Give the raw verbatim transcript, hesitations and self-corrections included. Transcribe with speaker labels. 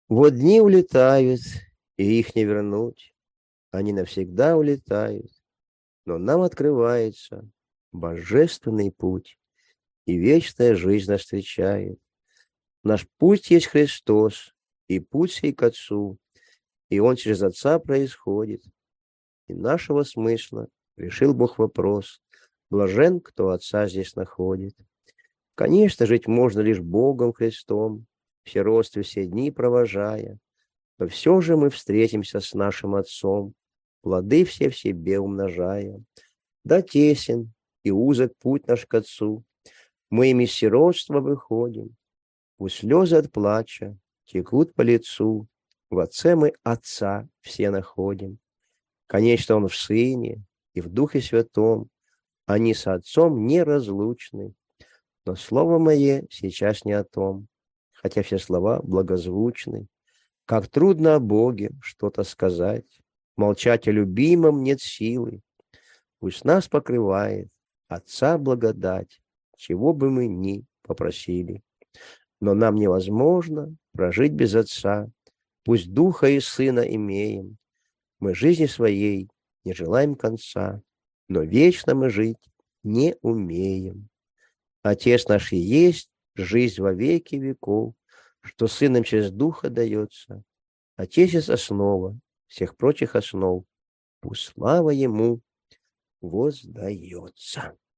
Speaker 1: Вот дни улетают, и их не вернуть. Они навсегда улетают, но нам открывается божественный путь, и вечная жизнь нас встречает. Наш путь есть Христос, и путь сей к Отцу, и Он через Отца происходит. И нашего смысла решил Бог вопрос: блажен, кто Отца здесь находит. Конечно, жить можно лишь Богом Христом, в сиротстве все дни провожая, но все же мы встретимся с нашим Отцом, плоды все в себе умножая. Да тесен и узок путь наш к Отцу, мы им из сиротства выходим, пусть слезы от плача текут по лицу, в Отце мы Отца все находим. Конечно, Он в Сыне и в Духе Святом, они с Отцом неразлучны, но слово мое сейчас не о том, хотя все слова благозвучны. Как трудно о Боге что-то сказать, молчать о любимом нет силы. Пусть нас покрывает Отца благодать, чего бы мы ни попросили. Но нам невозможно прожить без Отца, пусть Духа и Сына имеем. Мы жизни своей не желаем конца, но вечно мы жить не умеем. Отец наш и есть жизнь во веки веков, что Сыном через Духа дается. Отец есть основа всех прочих основ, пусть слава Ему воздается.